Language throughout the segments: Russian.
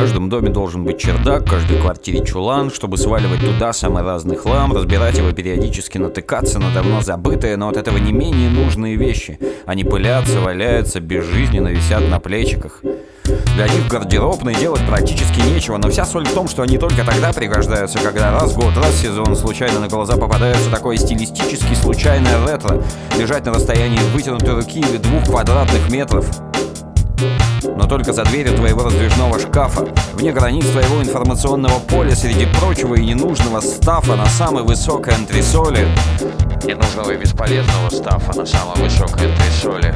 каждом доме должен быть чердак, в каждой квартире чулан, чтобы сваливать туда самый разный хлам, разбирать его периодически, натыкаться на давно забытые, но от этого не менее нужные вещи. Они пылятся, валяются, безжизненно висят на плечиках. Для них в гардеробной делать практически нечего, но вся соль в том, что они только тогда пригождаются, когда раз в год, раз в сезон случайно на глаза попадается такое стилистически случайное ретро, лежать на расстоянии вытянутой руки или 2 квадратных метров. Но только за дверью твоего раздвижного шкафа, вне границ твоего информационного поля, среди прочего и ненужного стафа на самой высокой антресоли. Ненужного и бесполезного стафа на самой высокой антресоли.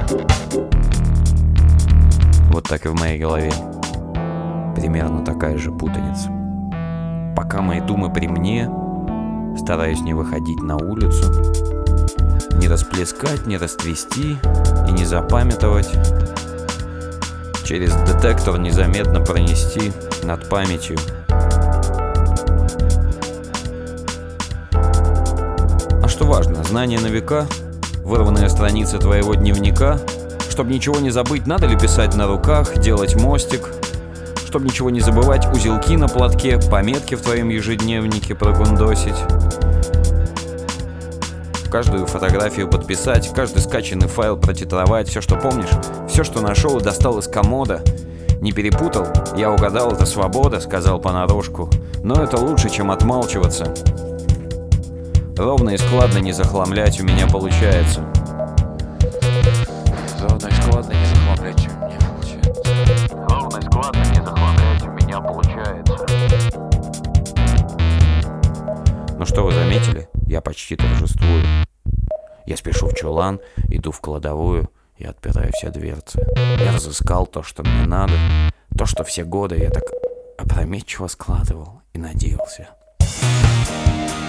Вот так и в моей голове. Примерно такая же путаница. Пока мои думы при мне, стараюсь не выходить на улицу, не расплескать, не растрясти и не запамятовать. Через детектор незаметно пронести над памятью. А что важно, знание на века, вырванные страницы твоего дневника. Чтобы ничего не забыть, надо ли писать на руках, делать мостик? Чтобы ничего не забывать, узелки на платке, пометки в твоем ежедневнике прогундосить. Каждую фотографию подписать, каждый скачанный файл протитровать. Все, что помнишь, все, что нашел и достал из комода. Не перепутал? Я угадал, это свобода, сказал понарошку. Но это лучше, чем отмалчиваться. Ровно и складно не захламлять у меня получается. Ровно и складно не захламлять у меня получается. Ровно и складно не захламлять у меня получается. Ну что вы заметили? Я почти торжествую. Я спешу в чулан, иду в кладовую и отпираю все дверцы. Я разыскал то, что мне надо, то, что все годы я так опрометчиво складывал и надеялся.